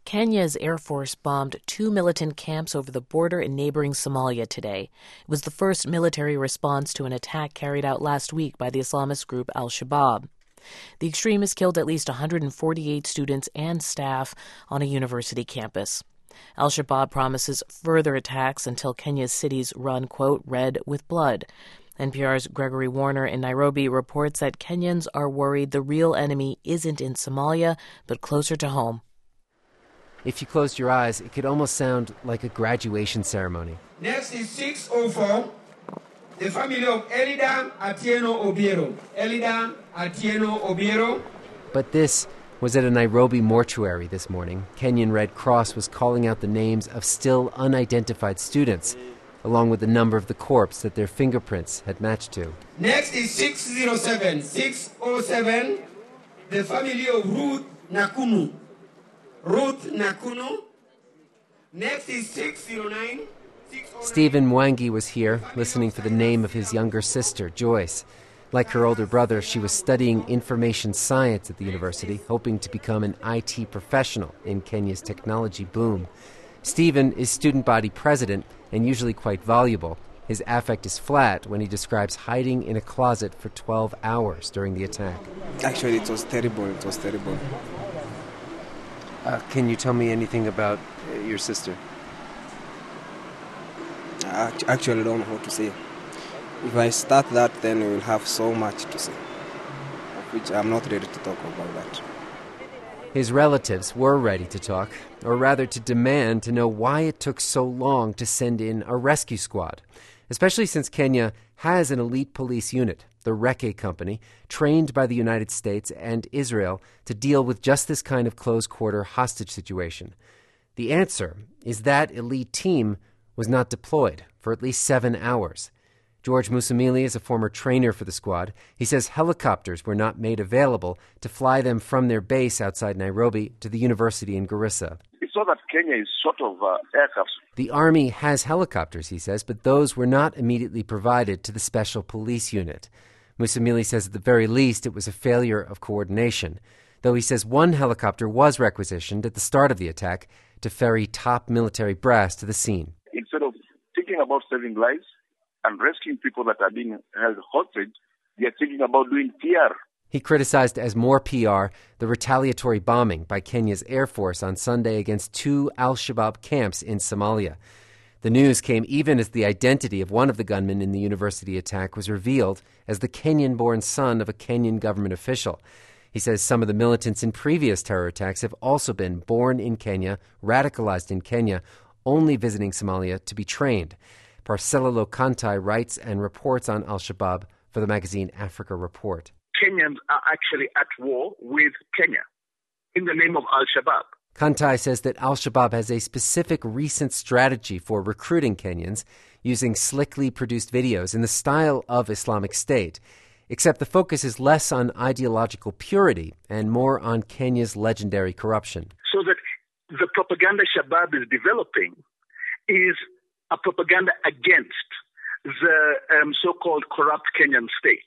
Kenya's Air Force bombed 2 militant camps over the border in neighboring Somalia today. It was the first military response to an attack carried out last week by the Islamist group al-Shabaab. The extremists killed at least 148 students and staff on a university campus. Al-Shabaab promises further attacks until Kenya's cities run, quote, red with blood. NPR's Gregory Warner in Nairobi reports that Kenyans are worried the real enemy isn't in Somalia, but closer to home. If you closed your eyes, it could almost sound like a graduation ceremony. Next is 604, the family of Elidan Atieno Obiero. Elidan Atieno Obiero. But this was at a Nairobi mortuary this morning. Kenyan Red Cross was calling out the names of still unidentified students, along with the number of the corpse that their fingerprints had matched to. Next is 607. 607, the family of Ruth Nakunu. Ruth Nakunu. Next is 609. Stephen Mwangi was here, listening for the name of his younger sister, Joyce. Like her older brother, she was studying information science at the university, hoping to become an IT professional in Kenya's technology boom. Stephen is student body president and usually quite voluble. His affect is flat when he describes hiding in a closet for 12 hours during the attack. Actually, it was terrible. It was terrible. Can you tell me anything about your sister? Actually, I don't know what to say. If I start that, then we will have so much to say, of which I'm not ready to talk about that. His relatives were ready to talk, or rather to demand to know why it took so long to send in a rescue squad, especially since Kenya has an elite police unit, the Reke Company, trained by the United States and Israel to deal with just this kind of close-quarter hostage situation. The answer is that elite team was not deployed for at least 7 hours. George Musamili is a former trainer for the squad. He says helicopters were not made available to fly them from their base outside Nairobi to the university in Garissa. It's not that Kenya is short of aircraft. The Army has helicopters, he says, but those were not immediately provided to the Special Police Unit. Musamili says at the very least it was a failure of coordination, though he says one helicopter was requisitioned at the start of the attack to ferry top military brass to the scene. Instead of thinking about saving lives and rescuing people that are being held hostage, they are thinking about doing PR. He criticized as more PR the retaliatory bombing by Kenya's Air Force on Sunday against 2 al-Shabaab camps in Somalia. The news came even as the identity of one of the gunmen in the university attack was revealed as the Kenyan-born son of a Kenyan government official. He says some of the militants in previous terror attacks have also been born in Kenya, radicalized in Kenya, only visiting Somalia to be trained. Parcella Lokantai writes and reports on al-Shabaab for the magazine Africa Report. Kenyans are actually at war with Kenya in the name of al-Shabaab. Kantai says that al-Shabaab has a specific recent strategy for recruiting Kenyans using slickly produced videos in the style of Islamic State, except the focus is less on ideological purity and more on Kenya's legendary corruption. So that the propaganda Shabaab is developing is a propaganda against the so-called corrupt Kenyan state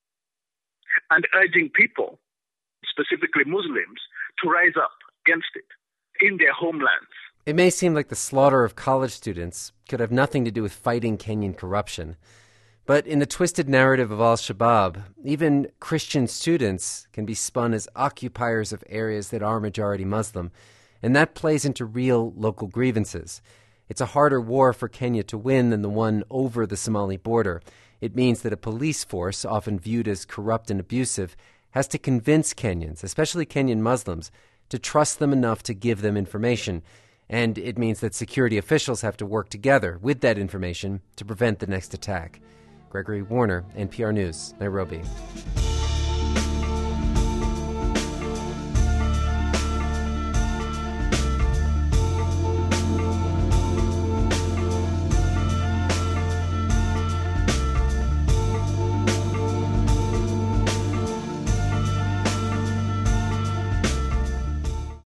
and urging people, specifically Muslims, to rise up against it in their homelands. It may seem like the slaughter of college students could have nothing to do with fighting Kenyan corruption. But in the twisted narrative of al-Shabaab, even Christian students can be spun as occupiers of areas that are majority Muslim, and that plays into real local grievances. It's a harder war for Kenya to win than the one over the Somali border. It means that a police force, often viewed as corrupt and abusive, has to convince Kenyans, especially Kenyan Muslims, to trust them enough to give them information. And it means that security officials have to work together with that information to prevent the next attack. Gregory Warner, NPR News, Nairobi.